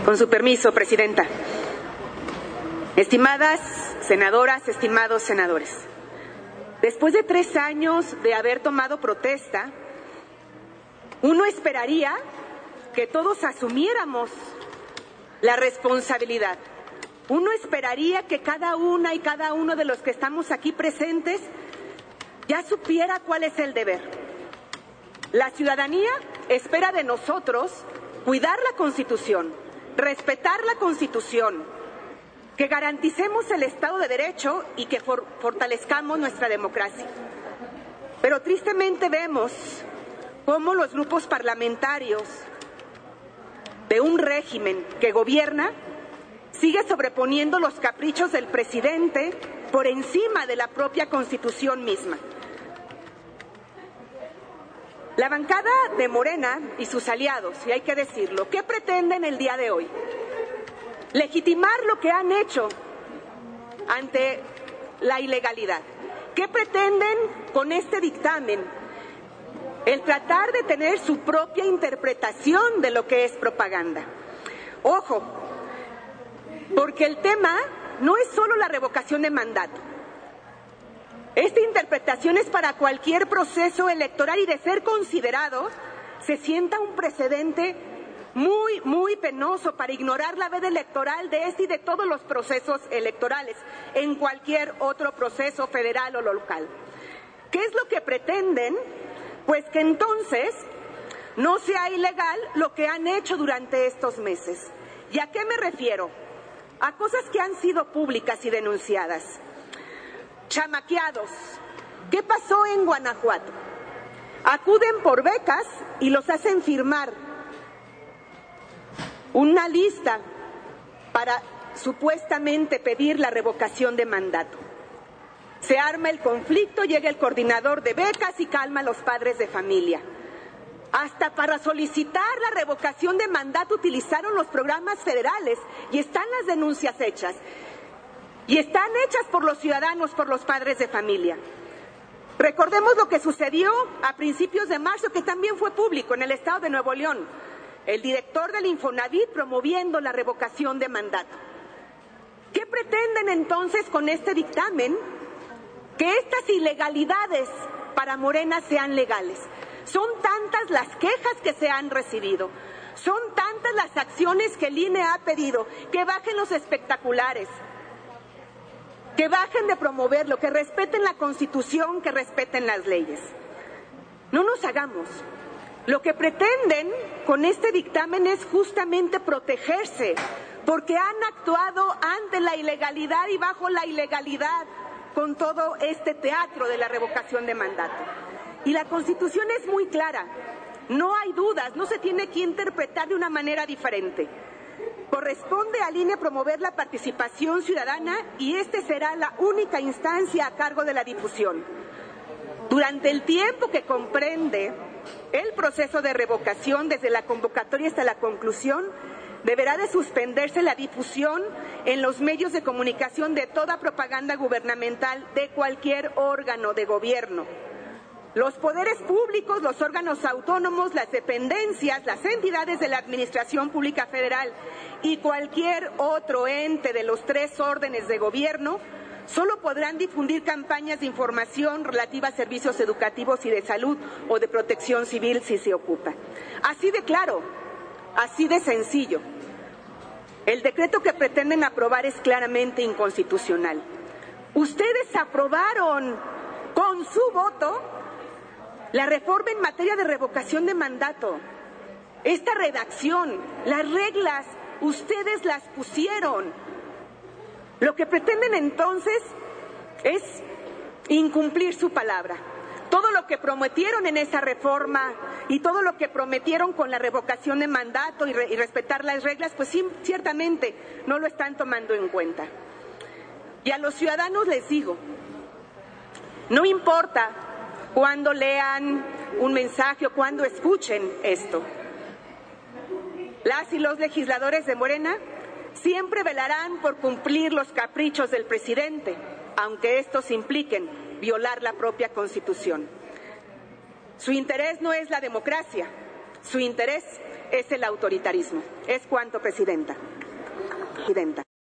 Con su permiso, Presidenta. Estimadas senadoras, estimados senadores, después de 3 años de haber tomado protesta, uno esperaría que todos asumiéramos la responsabilidad. Uno esperaría que cada una y cada uno de los que estamos aquí presentes ya supiera cuál es el deber. La ciudadanía espera de nosotros cuidar la Constitución, respetar la Constitución, que garanticemos el Estado de Derecho y que fortalezcamos nuestra democracia. Pero tristemente vemos cómo los grupos parlamentarios de un régimen que gobierna sigue sobreponiendo los caprichos del presidente por encima de la propia Constitución misma. La bancada de Morena y sus aliados, y hay que decirlo, ¿qué pretenden el día de hoy? Legitimar lo que han hecho ante la ilegalidad. ¿Qué pretenden con este dictamen? El tratar de tener su propia interpretación de lo que es propaganda. Ojo, porque el tema no es solo la revocación de mandato. Esta interpretación es para cualquier proceso electoral y, de ser considerado, se sienta un precedente muy penoso para ignorar la veda electoral de este y de todos los procesos electorales en cualquier otro proceso federal o local. ¿Qué es lo que pretenden? Pues que entonces no sea ilegal lo que han hecho durante estos meses. ¿Y a qué me refiero? A cosas que han sido públicas y denunciadas. Chamaqueados. ¿Qué pasó en Guanajuato? Acuden por becas y los hacen firmar una lista para supuestamente pedir la revocación de mandato. Se arma el conflicto, llega el coordinador de becas y calma a los padres de familia. Hasta para solicitar la revocación de mandato utilizaron los programas federales y están las denuncias hechas. Y están hechas por los ciudadanos, por los padres de familia. Recordemos lo que sucedió a principios de marzo, que también fue público en el estado de Nuevo León. El director del Infonavit promoviendo la revocación de mandato. ¿Qué pretenden entonces con este dictamen? Que estas ilegalidades para Morena sean legales. Son tantas las quejas que se han recibido, son tantas las acciones que el INE ha pedido, que bajen los espectaculares, que bajen de promoverlo, que respeten la Constitución, que respeten las leyes. No nos hagamos. Lo que pretenden con este dictamen es justamente protegerse, porque han actuado ante la ilegalidad y bajo la ilegalidad con todo este teatro de la revocación de mandato. Y la Constitución es muy clara, no hay dudas, no se tiene que interpretar de una manera diferente. Corresponde al INE promover la participación ciudadana y este será la única instancia a cargo de la difusión. Durante el tiempo que comprende el proceso de revocación, desde la convocatoria hasta la conclusión, deberá de suspenderse la difusión en los medios de comunicación de toda propaganda gubernamental de cualquier órgano de gobierno. Los poderes públicos, los órganos autónomos, las dependencias, las entidades de la Administración Pública Federal y cualquier otro ente de los 3 órdenes de gobierno solo podrán difundir campañas de información relativas a servicios educativos y de salud o de protección civil si se ocupa. Así de claro, así de sencillo. El decreto que pretenden aprobar es claramente inconstitucional. Ustedes aprobaron con su voto la reforma en materia de revocación de mandato. Esta redacción, las reglas, ustedes las pusieron. Lo que pretenden entonces es incumplir su palabra. Todo lo que prometieron en esa reforma y todo lo que prometieron con la revocación de mandato y respetar las reglas, pues sí, ciertamente no lo están tomando en cuenta. Y a los ciudadanos les digo, no importa cuando lean un mensaje o cuando escuchen esto. Las y los legisladores de Morena siempre velarán por cumplir los caprichos del presidente, aunque estos impliquen violar la propia Constitución. Su interés no es la democracia, su interés es el autoritarismo. Es cuanto, Presidenta.